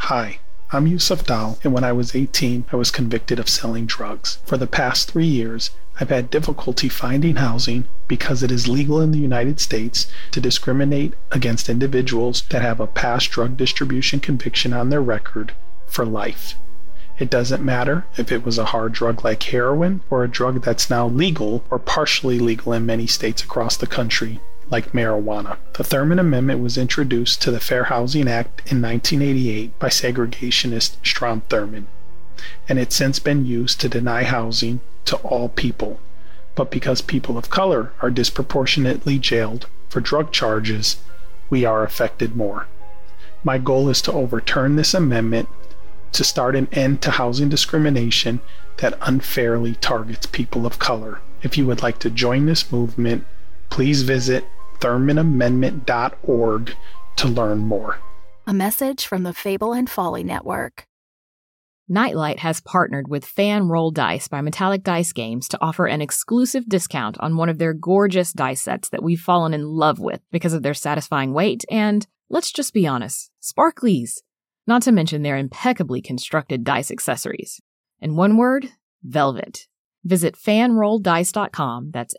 Hi, I'm Yusuf Dal, and when I was 18, I was convicted of selling drugs. For the past 3 years, I've had difficulty finding housing because it is legal in the United States to discriminate against individuals that have a past drug distribution conviction on their record for life. It doesn't matter if it was a hard drug like heroin or a drug that's now legal or partially legal in many states across the country, like marijuana. The Thurmond Amendment was introduced to the Fair Housing Act in 1988 by segregationist Strom Thurmond, and it's since been used to deny housing to all people. But because people of color are disproportionately jailed for drug charges, we are affected more. My goal is to overturn this amendment to start an end to housing discrimination that unfairly targets people of color. If you would like to join this movement, please visit ThurmondAmendment.org to learn more. A message from the Fable and Folly Network. Nightlight has partnered with Fan Roll Dice by Metallic Dice Games to offer an exclusive discount on one of their gorgeous dice sets that we've fallen in love with because of their satisfying weight and, let's just be honest, sparklies. Not to mention their impeccably constructed dice accessories. In one word, velvet. Visit fanrolldice.com, that's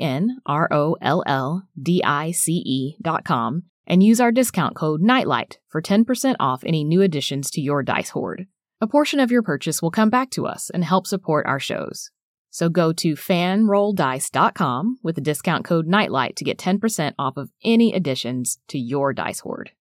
FANROLLDICE.com, and use our discount code NIGHTLIGHT for 10% off any new additions to your dice hoard. A portion of your purchase will come back to us and help support our shows. So go to fanrolldice.com with the discount code NIGHTLIGHT to get 10% off of any additions to your dice hoard.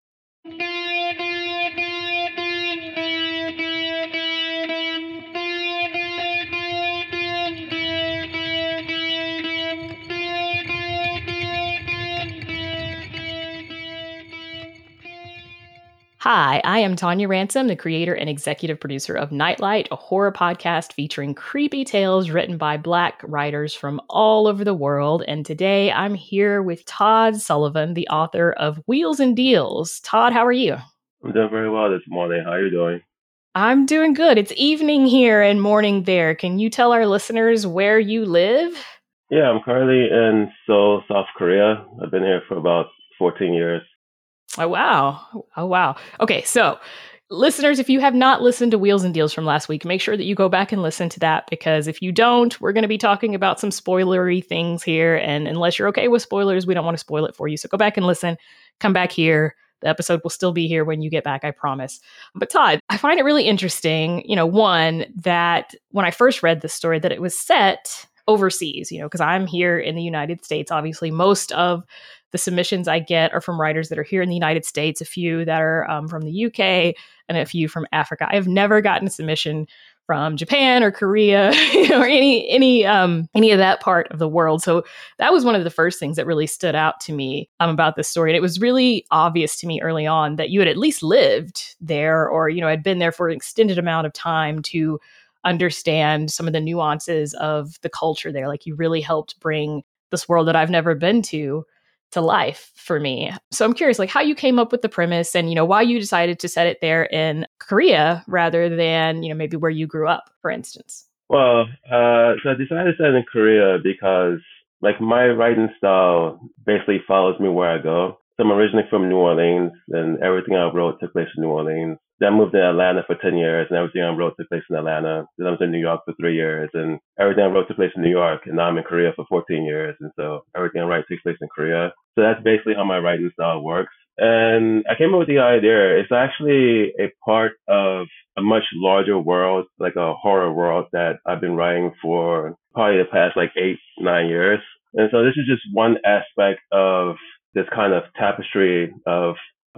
Hi, I am Tanya Ransom, the creator and executive producer of Nightlight, a horror podcast featuring creepy tales written by Black writers from all over the world. And today I'm here with Todd Sullivan, the author of Wheels and Deals. Todd, how are you? I'm doing very well this morning. How are you doing? I'm doing good. It's evening here and morning there. Can you tell our listeners where you live? Yeah, I'm currently in Seoul, South Korea. I've been here for about 14 years. Oh, wow. Oh, wow. Okay, so listeners, if you have not listened to Wheels and Deals from last week, make sure that you go back and listen to that, because if you don't, we're going to be talking about some spoilery things here. And unless you're okay with spoilers, we don't want to spoil it for you. So go back and listen, come back here. The episode will still be here when you get back, I promise. But Todd, I find it really interesting, one, that when I first read this story, that it was set overseas, because I'm here in the United States. Obviously, most of the submissions I get are from writers that are here in the United States, a few that are from the UK, and a few from Africa. I've never gotten a submission from Japan or Korea, or any of that part of the world. So that was one of the first things that really stood out to me about this story. And it was really obvious to me early on that you had at least lived there, or had been there for an extended amount of time to understand some of the nuances of the culture there. Like, you really helped bring this world that I've never been to life for me. So I'm curious, like, how you came up with the premise, and why you decided to set it there in Korea rather than maybe where you grew up, for instance. Well, so I decided to set it in Korea because, like, my writing style basically follows me where I go. So I'm originally from New Orleans, and everything I wrote took place in New Orleans. Then I moved to Atlanta for 10 years, and everything I wrote took place in Atlanta. Then I was in New York for 3 years, and everything I wrote took place in New York. And now I'm in Korea for 14 years, and so everything I write takes place in Korea. So that's basically how my writing style works. And I came up with the idea. It's actually a part of a much larger world, like a horror world that I've been writing for probably the past 8-9 years. And so this is just one aspect of this kind of tapestry of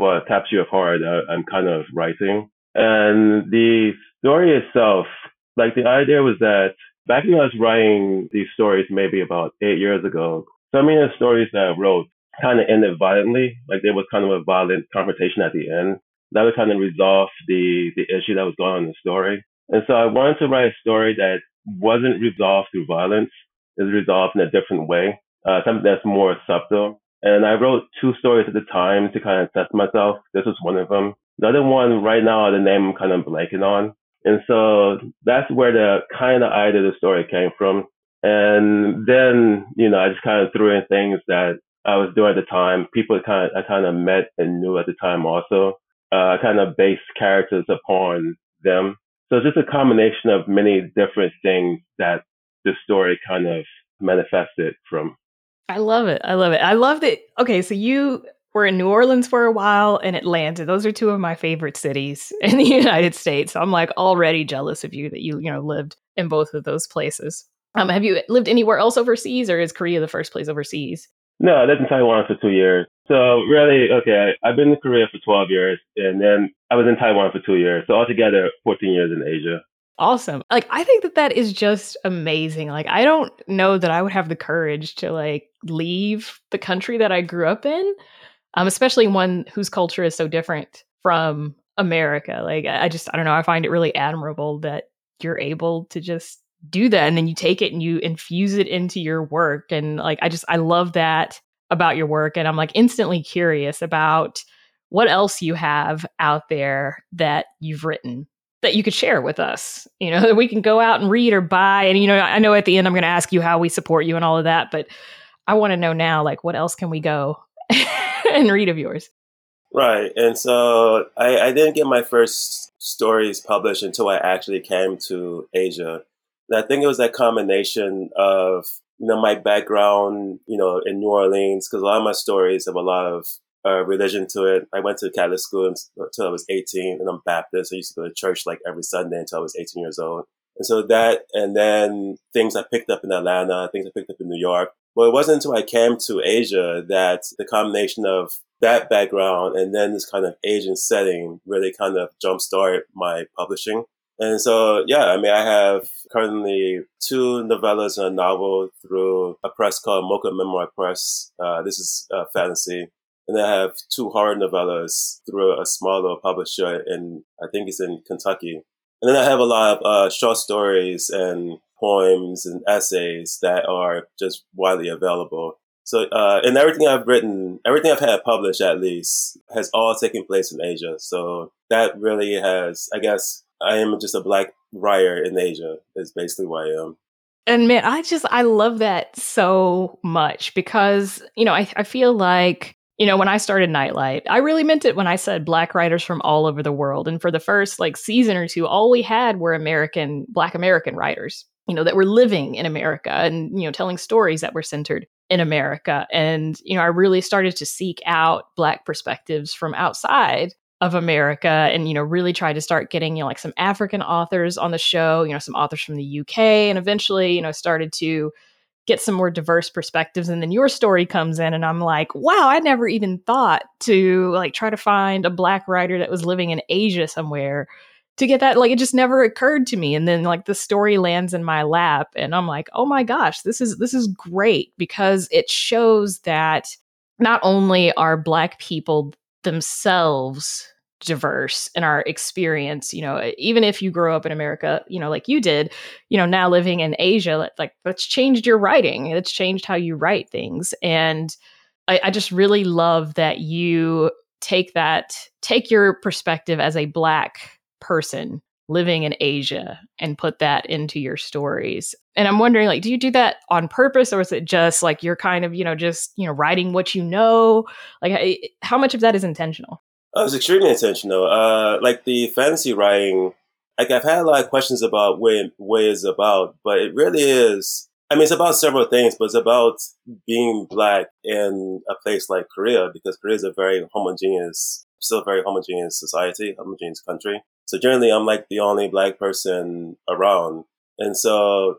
horror that I'm kind of writing. And the story itself, the idea was that back when I was writing these stories maybe about 8 years ago, so many of the stories that I wrote kind of ended violently. Like, there was kind of a violent confrontation at the end. That would kind of resolve the issue that was going on in the story. And so I wanted to write a story that wasn't resolved through violence. It was resolved in a different way, something that's more subtle. And I wrote 2 stories at the time to kind of test myself. This was one of them. The other one right now, the name I'm kind of blanking on. And so that's where the kind of idea of the story came from. And then, I just kind of threw in things that I was doing at the time. People I kind of met and knew at the time also. kind of base characters upon them. So it's just a combination of many different things that the story kind of manifested from. I love it. I love it. I love that. Okay, so you were in New Orleans for a while and Atlanta. Those are two of my favorite cities in the United States. I'm like already jealous of you that you lived in both of those places. Have you lived anywhere else overseas, or is Korea the first place overseas? No, I lived in Taiwan for 2 years. So really, okay, I've been in Korea for 12 years, and then I was in Taiwan for 2 years. So altogether, 14 years in Asia. Awesome. Like, I think that that is just amazing. Like, I don't know that I would have the courage to like leave the country that I grew up in, especially one whose culture is so different from America. Like, I don't know. I find it really admirable that you're able to just do that. And then you take it and you infuse it into your work. And like, I love that about your work. And I'm like instantly curious about what else you have out there that you've written that you could share with us, that we can go out and read or buy. And, I know at the end, I'm going to ask you how we support you and all of that, but I want to know now, like, what else can we go and read of yours? Right. And so I didn't get my first stories published until I actually came to Asia. And I think it was that combination of, my background, in New Orleans, because a lot of my stories have a lot of religion to it. I went to Catholic school until I was 18, and I'm Baptist. I used to go to church like every Sunday until I was 18 years old. And so that, and then things I picked up in Atlanta, things I picked up in New York. But it wasn't until I came to Asia that the combination of that background and then this kind of Asian setting really kind of jumpstart my publishing. And so, I have currently 2 novellas and a novel through a press called Mocha Memoir Press. This is fantasy. And then I have 2 horror novellas through a small little publisher I think it's in Kentucky. And then I have a lot of short stories and poems and essays that are just widely available. So, and everything I've written, everything I've had published at least, has all taken place in Asia. So that really has, I guess, I am just a Black writer in Asia is basically what I am. And man, I love that so much because, I feel like, when I started Nightlight, I really meant it when I said Black writers from all over the world. And for the first like season or two, all we had were Black American writers, that were living in America and, telling stories that were centered in America. And, I really started to seek out Black perspectives from outside of America and, really tried to start getting, like some African authors on the show, some authors from the UK, and eventually, started to get some more diverse perspectives. And then your story comes in and I'm like, wow, I never even thought to like try to find a Black writer that was living in Asia somewhere to get that. Like, it just never occurred to me. And then like the story lands in my lap and I'm like, oh my gosh, this is great because it shows that not only are Black people themselves diverse in our experience, even if you grow up in America, like you did, now living in Asia, like that's changed your writing. It's changed how you write things. And I just really love that you take your perspective as a Black person living in Asia and put that into your stories. And I'm wondering, like, do you do that on purpose or is it just like you're kind of, writing what you know? Like, how much of that is intentional? Oh, it's extremely intentional. Like the fantasy writing, like I've had a lot of questions about what it's about, but it really is. I mean, it's about several things, but it's about being Black in a place like Korea because Korea is still a very homogeneous society, homogeneous country. So generally, I'm like the only Black person around. And so,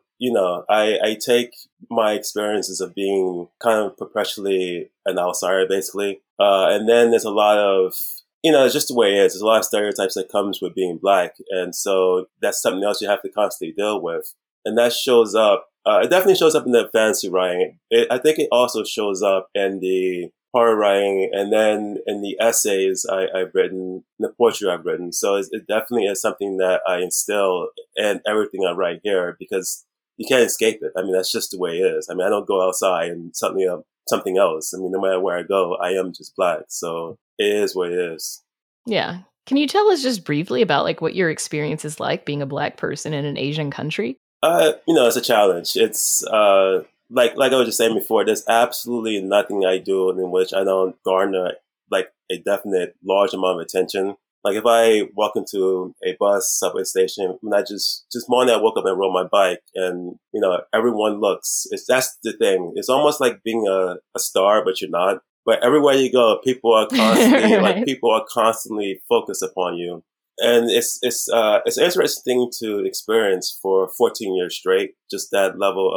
I take my experiences of being kind of perpetually an outsider, basically. And then there's a lot of, it's just the way it is. There's a lot of stereotypes that comes with being Black. And so that's something else you have to constantly deal with. And that shows up. It definitely shows up in the fantasy writing. I think it also shows up in the horror writing and then in the essays I've written, the poetry I've written. So it definitely is something that I instill in everything I write here because you can't escape it. I mean, that's just the way it is. I mean, I don't go outside and something else. I mean, no matter where I go, I am just Black. So it is what it is. Yeah. Can you tell us just briefly about like what your experience is like being a Black person in an Asian country? It's a challenge. It's like I was just saying before, there's absolutely nothing I do in which I don't garner like a definite large amount of attention. Like if I walk into a bus, subway station, when I just morning I woke up and rode my bike and, everyone looks. That's the thing. It's almost like being a star, but you're not. But everywhere you go, people are constantly, Right. people are constantly focused upon you. And it's an interesting thing to experience for 14 years straight, just that level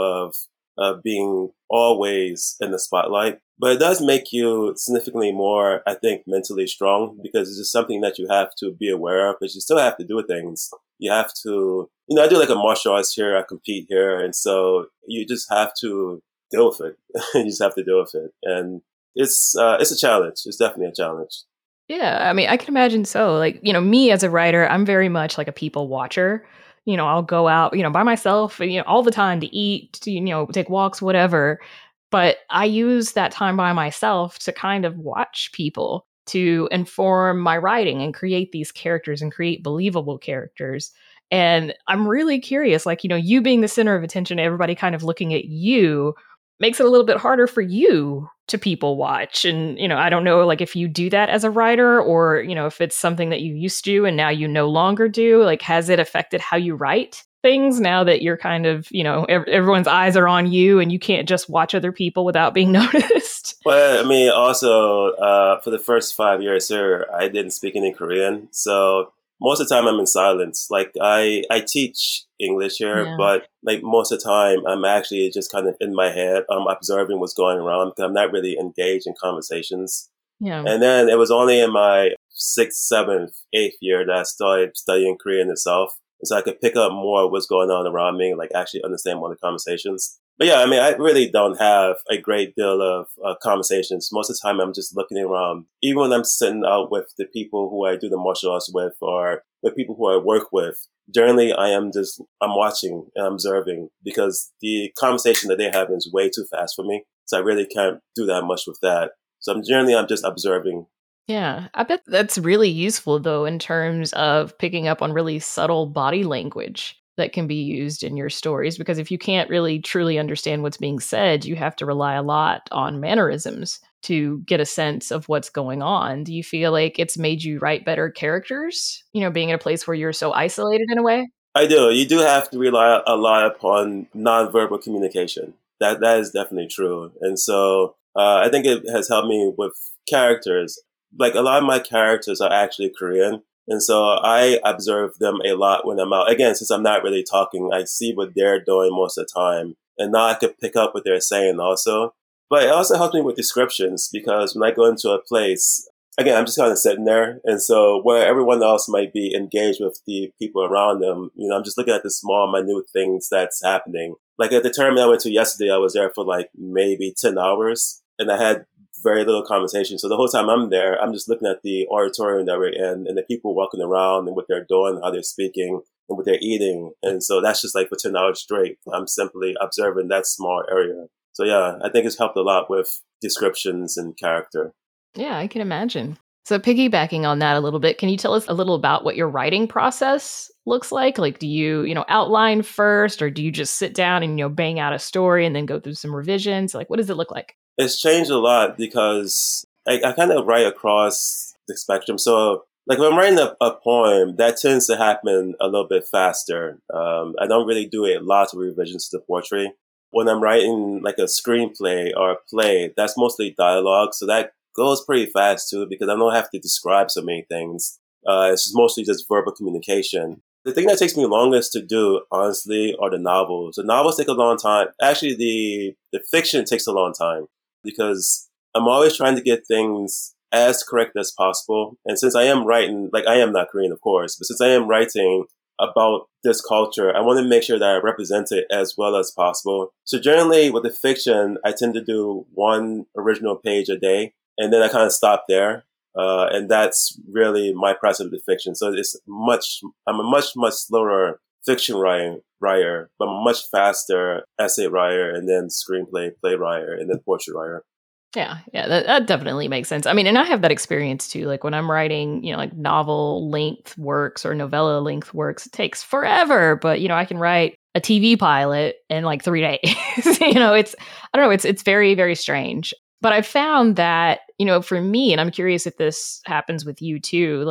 of being always in the spotlight. But it does make you significantly more, I think, mentally strong because it's just something that you have to be aware of, but you still have to do things. You have to, I do like a martial arts here, I compete here. And so you just have to deal with it. You just have to deal with it. And it's a challenge. It's definitely a challenge. Yeah, I mean, I can imagine so. Like, me as a writer, I'm very much like a people watcher. I'll go out, by myself, all the time to eat, to, take walks, whatever. But I use that time by myself to kind of watch people to inform my writing and create these characters and create believable characters. And I'm really curious, like, you being the center of attention, everybody kind of looking at you makes it a little bit harder for you to people watch. And, I don't know, like, if you do that as a writer or, if it's something that you used to do and now you no longer do, like, has it affected how you write things now that you're kind of, everyone's eyes are on you and you can't just watch other people without being noticed? Well, I mean, also, for the first 5 years here, I didn't speak any Korean. So most of the time I'm in silence. Like I teach English here, Yeah. but like most of the time I'm actually just kind of in my head. I'm observing what's going around because I'm not really engaged in conversations. Yeah. And then it was only in my 6th, 7th, 8th year that I started studying Korean itself. And so I could pick up more of what's going on around me, like actually understand more of the conversations. But yeah, I mean, I really don't have a great deal of conversations. Most of the time I'm just looking around. Even when I'm sitting out with the people who I do the martial arts with or the people who I work with, generally I'm watching and observing because the conversation that they're having is way too fast for me. So I really can't do that much with that. So I'm just observing. Yeah, I bet that's really useful, though, in terms of picking up on really subtle body language that can be used in your stories. Because if you can't really truly understand what's being said, you have to rely a lot on mannerisms to get a sense of what's going on. Do you feel like it's made you write better characters, being in a place where you're so isolated in a way? I do. You do have to rely a lot upon nonverbal communication. That is definitely true. And so I think it has helped me with characters. Like a lot of my characters are actually Korean. And so I observe them a lot when I'm out. Again, since I'm not really talking, I see what they're doing most of the time. And now I could pick up what they're saying also. But it also helps me with descriptions because when I go into a place, again, I'm just kind of sitting there. And so where everyone else might be engaged with the people around them, I'm just looking at the small, minute things that's happening. Like at the tournament I went to yesterday, I was there for like maybe 10 hours and I had very little conversation. So the whole time I'm there, I'm just looking at the auditorium that we're in and the people walking around and what they're doing, how they're speaking and what they're eating. And so that's just like for 10 hours straight. I'm simply observing that small area. So yeah, I think it's helped a lot with descriptions and character. Yeah, I can imagine. So piggybacking on that a little bit, can you tell us a little about what your writing process looks like? Like, do you, outline first or do you just sit down and, bang out a story and then go through some revisions? Like, what does it look like? It's changed a lot because I kind of write across the spectrum. So like when I'm writing a poem, that tends to happen a little bit faster. I don't really do a lot of revisions to the poetry. When I'm writing like a screenplay or a play, that's mostly dialogue. So that goes pretty fast too because I don't have to describe so many things. It's just mostly just verbal communication. The thing that takes me longest to do, honestly, are the novels. The novels take a long time. Actually, the fiction takes a long time because I'm always trying to get things as correct as possible. And since I am writing, like I am not Korean, of course, but since I am writing about this culture, I want to make sure that I represent it as well as possible. So generally with the fiction, I tend to do one original page a day. And then I kind of stop there. And that's really my process with the fiction. So I'm a much slower fiction writer, but I'm a much faster essay writer and then screenplay, play writer, and then portrait writer. Yeah, that definitely makes sense. I mean, and I have that experience too. Like when I'm writing, like novel length works or novella length works, it takes forever. But, I can write a TV pilot in like 3 days. I don't know, it's very, very strange. But I found that, for me, and I'm curious if this happens with you too, like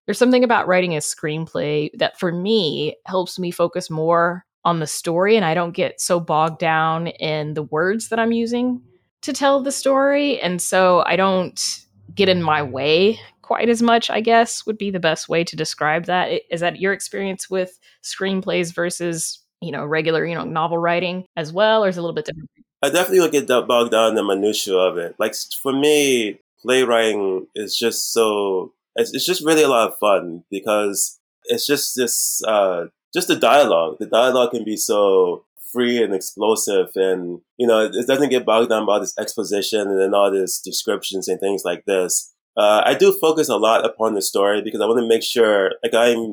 There's something about writing a screenplay that for me helps me focus more on the story, and I don't get so bogged down in the words that I'm using to tell the story. And so I don't get in my way quite as much, I guess, would be the best way to describe that. Is that your experience with screenplays versus, regular, novel writing as well, or is it a little bit different? I definitely would get bogged down in the minutiae of it. Like for me, playwriting is just it's just really a lot of fun because it's just this, just the dialogue. The dialogue can be so free and explosive, and it doesn't get bogged down by this exposition and then all these descriptions and things like this. I do focus a lot upon the story because I want to make sure, like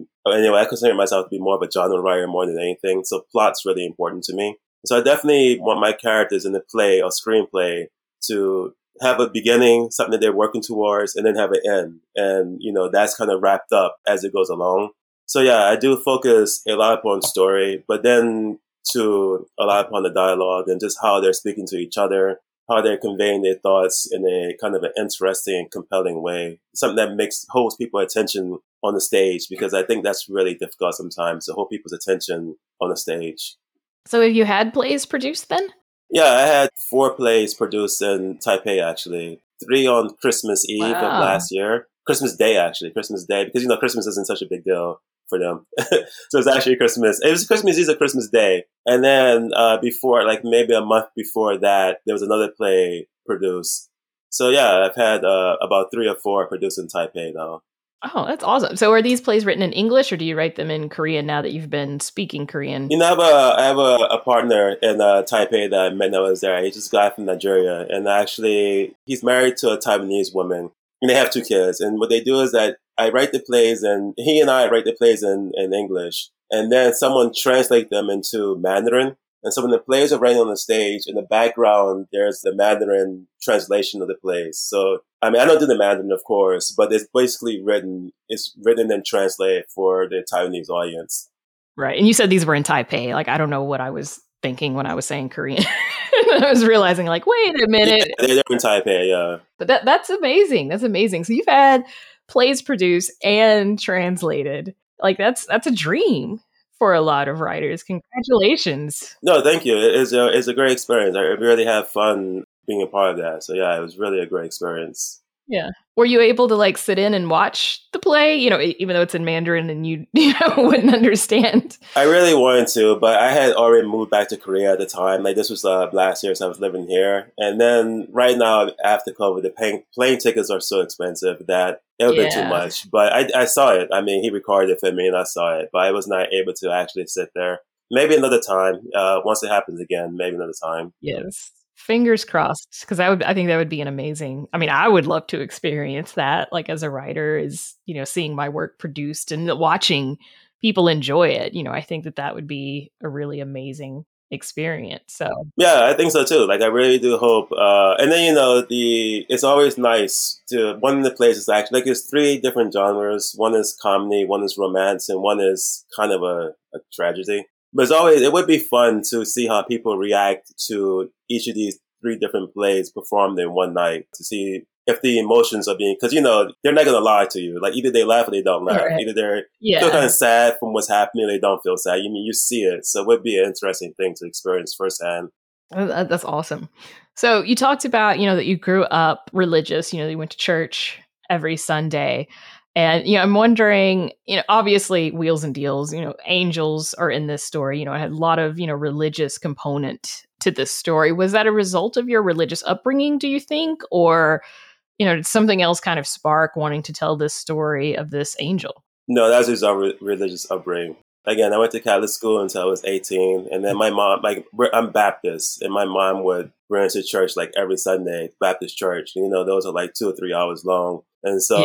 I consider myself to be more of a genre writer more than anything. So plot's really important to me. So I definitely want my characters in the play or screenplay to have a beginning, something that they're working towards, and then have an end. And, that's kind of wrapped up as it goes along. So yeah, I do focus a lot upon story, but then to a lot upon the dialogue and just how they're speaking to each other, how they're conveying their thoughts in a kind of an interesting and compelling way. Something that holds people's attention on the stage, because I think that's really difficult sometimes to hold people's attention on the stage. So have you had plays produced then? Yeah, I had 4 plays produced in Taipei, actually. 3 on Christmas Eve of last year. Christmas Day, because, Christmas isn't such a big deal for them. So it's actually Christmas. It was Christmas Eve or Christmas Day. And then before, like maybe a month before that, there was another play produced. So yeah, I've had about 3 or 4 produced in Taipei now. Oh, that's awesome. So are these plays written in English, or do you write them in Korean now that you've been speaking Korean? I have a partner in Taipei that I met when I was there. He's this guy from Nigeria. And actually, he's married to a Taiwanese woman. And they have 2 kids. And what they do is that I write the plays, and he and I write the plays in English. And then someone translates them into Mandarin. And so when the plays are running on the stage, in the background, there's the Mandarin translation of the plays. So, I don't do the Mandarin, of course, but it's basically written and translated for the Taiwanese audience. Right. And you said these were in Taipei. Like, I don't know what I was thinking when I was saying Korean. I was realizing, like, wait a minute. Yeah, they're in Taipei, yeah. But that's amazing. That's amazing. So you've had plays produced and translated. Like, that's a dream for a lot of writers. Congratulations. No, thank you. It's a great experience. I really have fun being a part of that. So yeah, it was really a great experience. Yeah. Were you able to sit in and watch the play, even though it's in Mandarin and you wouldn't understand? I really wanted to, but I had already moved back to Korea at the time. Like this was last year, so I was living here. And then right now, after COVID, the plane tickets are so expensive that it would be too much. But I saw it. He recorded it for me and I saw it, but I was not able to actually sit there. Maybe another time. Once it happens again, maybe another time. Yes. Fingers crossed, because I think that would be an amazing. I would love to experience that. Like as a writer, is seeing my work produced and watching people enjoy it. I think that would be a really amazing experience. So yeah, I think so too. Like I really do hope. And then it's always nice to one of the plays is actually like there's 3 different genres. One is comedy, one is romance, and one is kind of a tragedy. But it would be fun to see how people react to each of these 3 different plays performed in one night to see if the emotions are being, because, they're not going to lie to you. Like either they laugh or they don't laugh. Right. Either they're still kind of sad from what's happening or they don't feel sad. You see it. So it would be an interesting thing to experience firsthand. Oh, that's awesome. So you talked about, that you grew up religious, you went to church every Sunday. And, I'm wondering, obviously Wheels and Deals, angels are in this story, it had a lot of, religious component to this story. Was that a result of your religious upbringing, do you think? Or, did something else kind of spark wanting to tell this story of this angel? No, that was just our religious upbringing. Again, I went to Catholic school until I was 18. And then my mom, I'm Baptist, and my mom would bring us to church like every Sunday, Baptist church. Those are like 2 or 3 hours long. And so,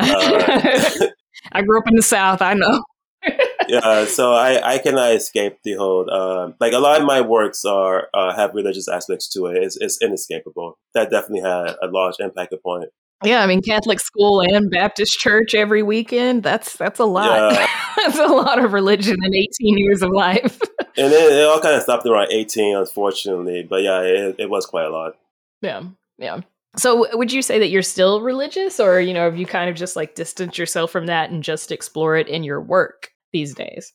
I grew up in the South. I know. Yeah, so I cannot escape the whole. Like a lot of my works have religious aspects to it. It's inescapable. That definitely had a large impact upon it. Yeah, Catholic school and Baptist church every weekend. That's a lot. Yeah. That's a lot of religion in 18 years of life. And it all kind of stopped around 18, unfortunately. But yeah, it was quite a lot. Yeah. So would you say that you're still religious, or, have you kind of just like distanced yourself from that and just explore it in your work these days?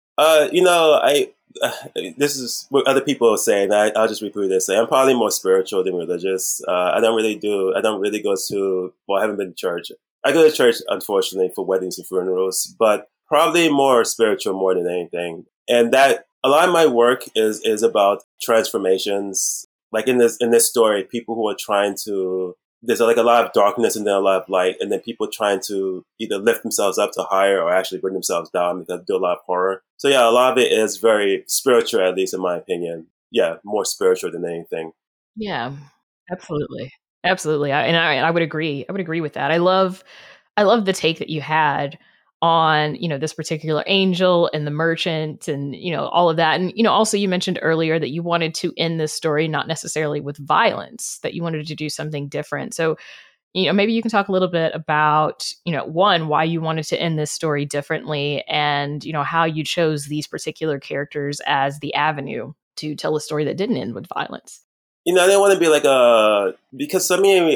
I this is what other people are saying. I'll just repeat this. I'm probably more spiritual than religious. I don't really go to, well, I haven't been to church. I go to church, unfortunately, for weddings and funerals, but probably more spiritual more than anything. And that a lot of my work is about transformations. Like in this story, people who are trying to, there's like a lot of darkness and then a lot of light, and then people trying to either lift themselves up to higher or actually bring themselves down because they do a lot of horror. So yeah, a lot of it is very spiritual, at least in my opinion. Yeah, more spiritual than anything. Yeah, absolutely. Absolutely. I would agree. I would agree with that. I love the take that you had on, this particular angel and the merchant and, all of that. And, also you mentioned earlier that you wanted to end this story not necessarily with violence, that you wanted to do something different. So, maybe you can talk a little bit about, one, why you wanted to end this story differently and, how you chose these particular characters as the avenue to tell a story that didn't end with violence. I didn't want to be like because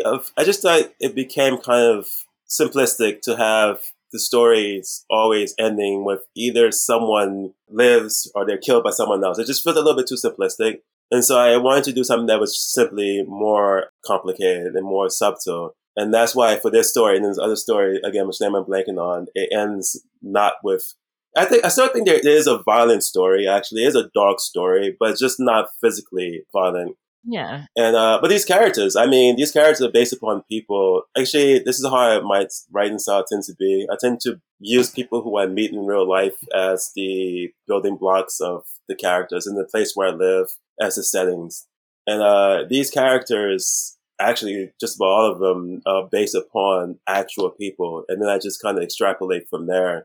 I just thought it became kind of simplistic to have the stories always ending with either someone lives or they're killed by someone else. It just feels a little bit too simplistic. And so I wanted to do something that was simply more complicated and more subtle. And that's why for this story and this other story, again, which name I'm blanking on, it ends not with, I still think there is a violent story, actually. It is a dark story, but just not physically violent. Yeah. And, but these characters are based upon people. Actually, this is how my writing style tends to be. I tend to use people who I meet in real life as the building blocks of the characters and the place where I live as the settings. And, these characters, actually, just about all of them are based upon actual people. And then I just kind of extrapolate from there.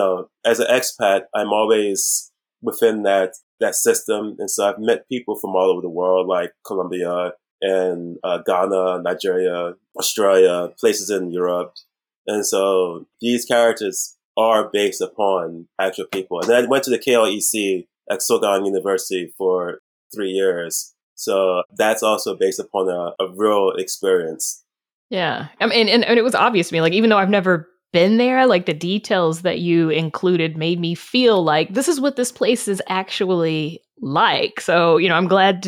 As an expat, I'm always within that system. And so I've met people from all over the world, like Colombia and Ghana, Nigeria, Australia, places in Europe. And so these characters are based upon actual people. And then I went to the KLEC at Sogang University for 3 years. So that's also based upon a real experience. Yeah. I mean, and it was obvious to me, like, even though I've never been there, like the details that you included made me feel like this is what this place is actually like. So, I'm glad to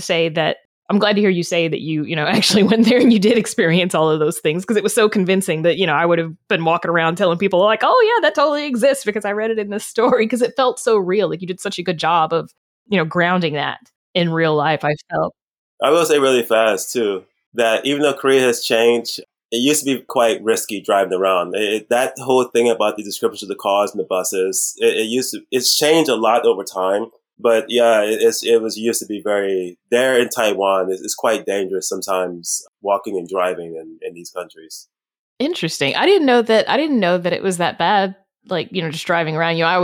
hear you say that you actually went there and you did experience all of those things, because it was so convincing that, I would have been walking around telling people like, oh yeah, that totally exists because I read it in this story, because it felt so real. Like you did such a good job of, grounding that in real life, I felt. I will say really fast too, that even though Korea has changed, it used to be quite risky driving around. That whole thing about the descriptions of the cars and the buses, it's changed a lot over time. But yeah, it was used to be there in Taiwan, it's quite dangerous sometimes walking and driving in these countries. Interesting. I didn't know that it was that bad. Like, just driving around, I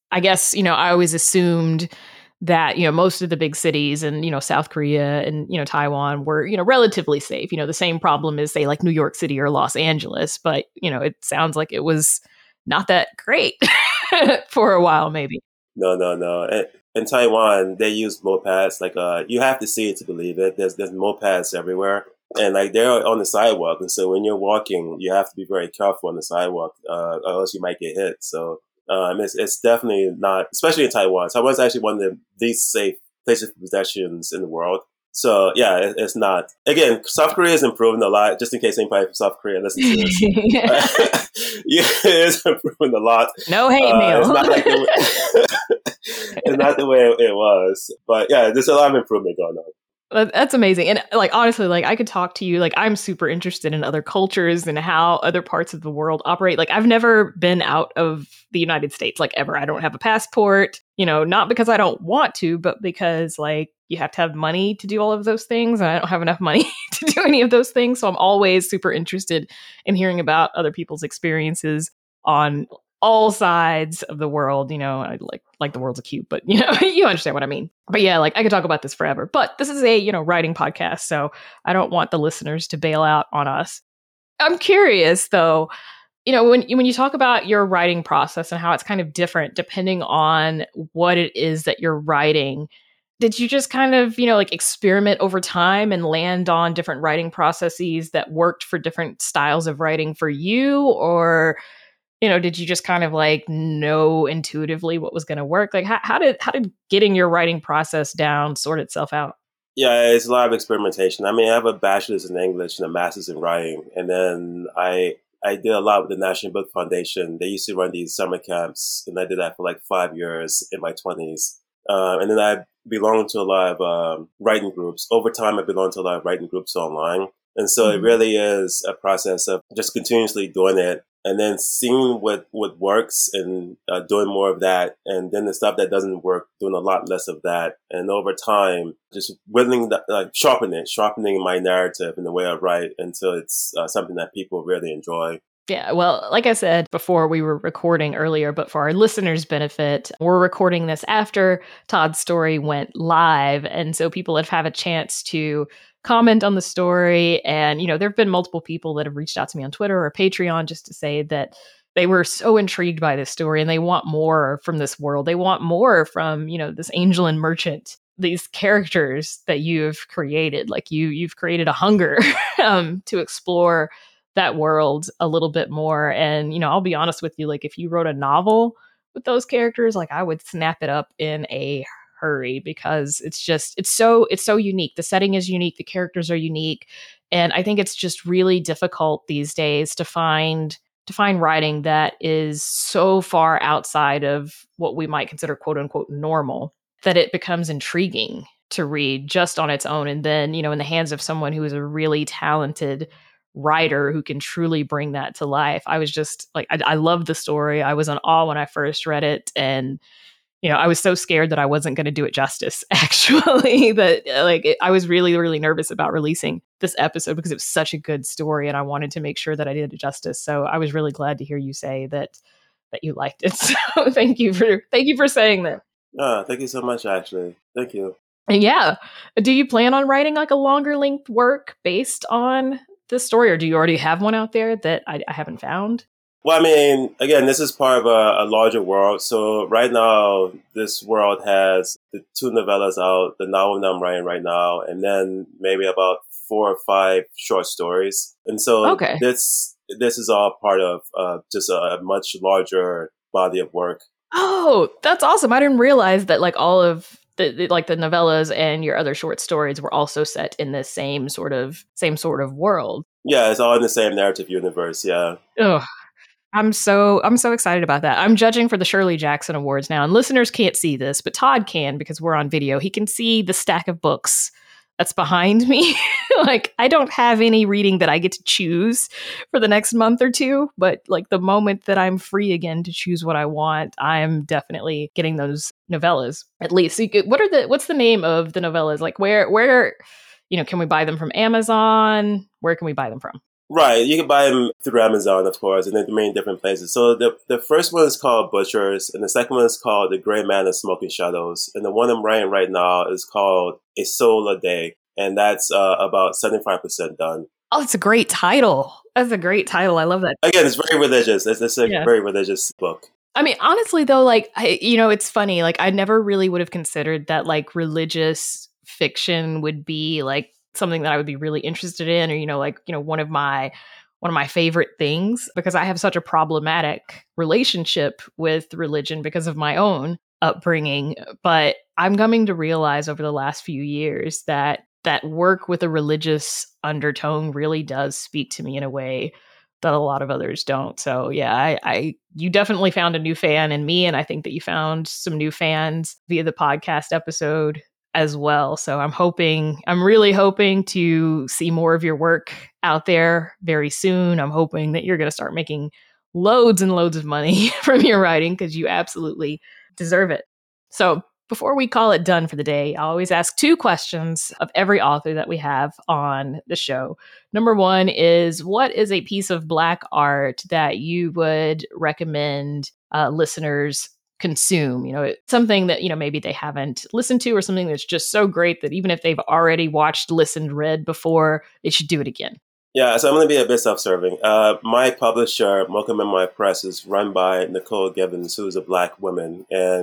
always assumed that, most of the big cities and, South Korea and, Taiwan were, relatively safe. The same problem as, say, like New York City or Los Angeles. But, it sounds like it was not that great for a while, maybe. No. In Taiwan, they use mopeds. Like, you have to see it to believe it. There's mopeds everywhere. And like they're on the sidewalk. And so when you're walking, you have to be very careful on the sidewalk, or else you might get hit. So it's definitely not, especially in Taiwan. Taiwan's actually one of the least safe places for pedestrians in the world. So yeah, it's not. Again, South Korea is improving a lot. Just in case anybody from South Korea listens to this, yeah, it's improving a lot. No hate mail. It's not like it's not the way it was. But yeah, there's a lot of improvement going on. That's amazing. And like, honestly, like I could talk to you, like I'm super interested in other cultures and how other parts of the world operate. Like I've never been out of the United States, like ever. I don't have a passport, not because I don't want to, but because like you have to have money to do all of those things. And I don't have enough money to do any of those things. So I'm always super interested in hearing about other people's experiences on all sides of the world. I like the world's cute, but you understand what I mean. But yeah, like I could talk about this forever, but this is a, writing podcast. So I don't want the listeners to bail out on us. I'm curious though, when you talk about your writing process and how it's kind of different depending on what it is that you're writing, did you just kind of, like experiment over time and land on different writing processes that worked for different styles of writing for you? Or, did you just kind of like know intuitively what was going to work? Like how did getting your writing process down sort itself out? Yeah, it's a lot of experimentation. I mean, I have a bachelor's in English and a master's in writing. And then I did a lot with the National Book Foundation. They used to run these summer camps, and I did that for like 5 years in my 20s. And then I belonged to a lot of writing groups. Over time, I belonged to a lot of writing groups online. And so it really is a process of just continuously doing it and then seeing what works and doing more of that. And then the stuff that doesn't work, doing a lot less of that. And over time, just sharpening my narrative and the way I write until it's something that people really enjoy. Yeah, well, like I said before, we were recording earlier, but for our listeners' benefit, we're recording this after Todd's story went live. And so people have a chance to comment on the story. And, there have been multiple people that have reached out to me on Twitter or Patreon just to say that they were so intrigued by this story and they want more from this world. They want more from, this angel and merchant, these characters that you've created. Like you've created a hunger to explore that world a little bit more. And, I'll be honest with you, like if you wrote a novel with those characters, like I would snap it up in a hurry because it's so unique. The setting is unique. The characters are unique. And I think it's just really difficult these days to find writing that is so far outside of what we might consider quote unquote normal that it becomes intriguing to read just on its own. And then, in the hands of someone who is a really talented writer who can truly bring that to life. I was just like, I loved the story. I was in awe when I first read it. And, I was so scared that I wasn't going to do it justice, actually, that I was really, really nervous about releasing this episode because it was such a good story and I wanted to make sure that I did it justice. So I was really glad to hear you say that you liked it. So thank you for saying that. Thank you so much, Ashley. Thank you. And yeah, do you plan on writing like a longer length work based on this story, or do you already have one out there that I haven't found? Well, I mean, again, this is part of a larger world. So right now, this world has the 2 novellas out, the novel that I'm writing right now, and then maybe about 4 or 5 short stories. And so this is all part of just a much larger body of work. Oh, that's awesome. I didn't realize that like all of the novellas and your other short stories were also set in the same sort of world. Yeah, it's all in the same narrative universe. Yeah. Oh, I'm so excited about that. I'm judging for the Shirley Jackson Awards now, and listeners can't see this, but Todd can because we're on video. He can see the stack of books that's behind me. Like I don't have any reading that I get to choose for the next month or two, but like the moment that I'm free again to choose what I want, I'm definitely getting those novellas at least. So what's the name of the novellas? Like where can we buy them from Amazon? Where can we buy them from? Right, you can buy them through Amazon, of course, and they're many different places. So the first one is called Butchers, and the second one is called The Gray Man of Smoking Shadows, and the one I'm writing right now is called A Soul a Day, and that's about 75% done. Oh, it's a great title. That's a great title. I love that. Again, it's very religious. It's a very religious book. I mean, honestly, though, like, it's funny. Like, I never really would have considered that, like, religious fiction would be, like, something that I would be really interested in or, one of my favorite things, because I have such a problematic relationship with religion because of my own upbringing. But I'm coming to realize over the last few years that work with a religious undertone really does speak to me in a way that a lot of others don't. So yeah, you definitely found a new fan in me, and I think that you found some new fans via the podcast episode as well. So I'm really hoping to see more of your work out there very soon. I'm hoping that you're going to start making loads and loads of money from your writing, because you absolutely deserve it. So before we call it done for the day, I always ask 2 questions of every author that we have on the show. Number 1 is, what is a piece of Black art that you would recommend listeners consume? Something that, maybe they haven't listened to, or something that's just so great that even if they've already watched, listened, read before, they should do it again. Yeah, so I'm going to be a bit self-serving. My publisher, Mocha Memoir Press, is run by Nicole Gibbons, who is a Black woman. And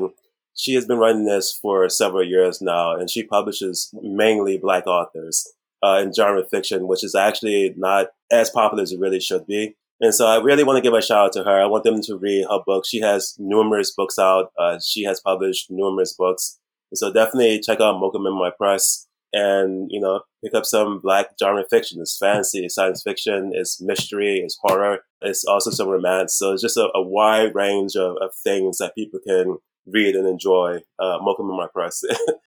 she has been running this for several years now, and she publishes mainly Black authors in genre fiction, which is actually not as popular as it really should be. And so I really want to give a shout out to her. I want them to read her book. She has numerous books out. She has published numerous books. And so definitely check out Mocha Memoir Press and, pick up some Black genre fiction. It's fantasy, it's science fiction, it's mystery, it's horror. It's also some romance. So it's just a wide range of things that people can read and enjoy. Mocha Memoir Press.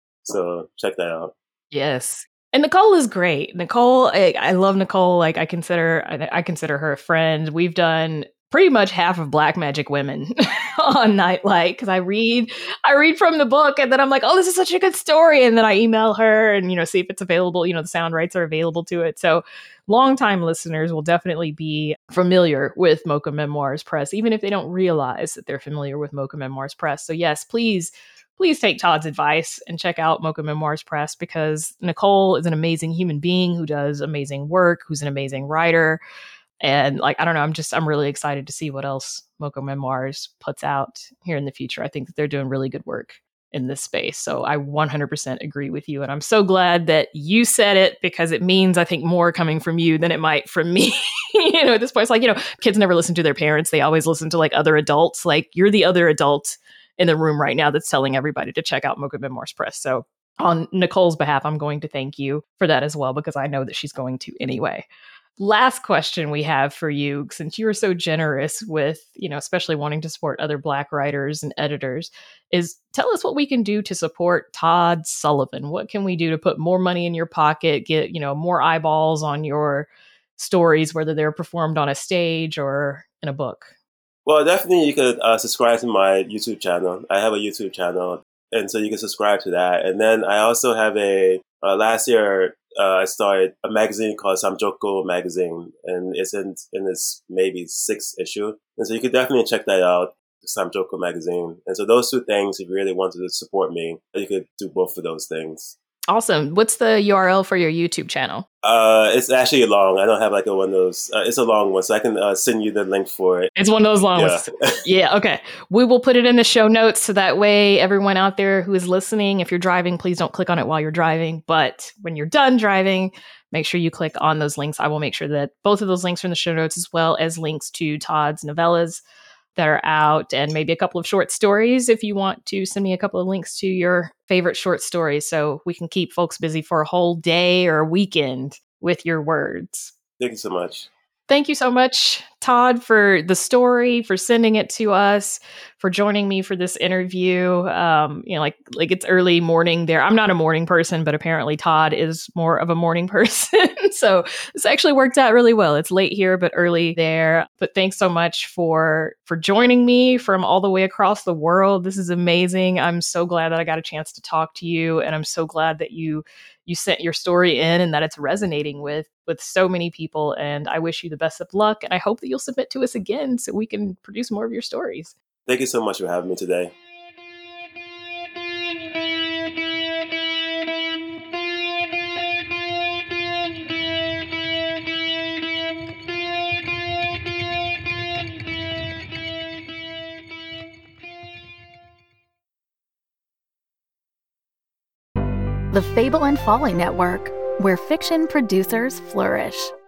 So check that out. Yes. And Nicole is great. Nicole, I love Nicole. Like I consider her a friend. We've done pretty much half of Black Magic Women on Nightlight because I read from the book and then I'm like, oh, this is such a good story. And then I email her and, see if it's available, the sound rights are available to it. So longtime listeners will definitely be familiar with Mocha Memoirs Press, even if they don't realize that they're familiar with Mocha Memoirs Press. So yes, please take Todd's advice and check out Mocha Memoirs Press because Nicole is an amazing human being who does amazing work, who's an amazing writer. And I don't know, I'm really excited to see what else Mocha Memoirs puts out here in the future. I think that they're doing really good work in this space. So I 100% agree with you. And I'm so glad that you said it because it means, I think, more coming from you than it might from me. At this point, it's kids never listen to their parents. They always listen to other adults. You're the other adult in the room right now that's telling everybody to check out Mocha Memoirs Press. So on Nicole's behalf, I'm going to thank you for that as well, because I know that she's going to anyway. Last question we have for you, since you were so generous with, especially wanting to support other Black writers and editors, is tell us what we can do to support Todd Sullivan. What can we do to put more money in your pocket, get, more eyeballs on your stories, whether they're performed on a stage or in a book? Well, definitely you could subscribe to my YouTube channel. I have a YouTube channel, and so you can subscribe to that. And then I also have last year, I started a magazine called Samjoko Magazine, and it's in its maybe 6th issue. And so you could definitely check that out, Samjoko Magazine. And so those two things, if you really wanted to support me, you could do both of those things. Awesome. What's the URL for your YouTube channel? It's actually long. I don't have one of those. It's a long one, so I can send you the link for it. It's one of those long ones. Yeah, okay. We will put it in the show notes so that way everyone out there who is listening, if you're driving, please don't click on it while you're driving. But when you're done driving, make sure you click on those links. I will make sure that both of those links are in the show notes, as well as links to Todd's novellas that are out and maybe a couple of short stories if you want to send me a couple of links to your favorite short stories so we can keep folks busy for a whole day or a weekend with your words. Thank you so much. Thank you so much, Todd, for the story, for sending it to us, for joining me for this interview. It's early morning there. I'm not a morning person, but apparently Todd is more of a morning person. So this actually worked out really well. It's late here, but early there. But thanks so much for joining me from all the way across the world. This is amazing. I'm so glad that I got a chance to talk to you, and I'm so glad that you sent your story in and that it's resonating with so many people. And I wish you the best of luck. And I hope that you'll submit to us again so we can produce more of your stories. Thank you so much for having me today. The Fable and Folly Network, where fiction producers flourish.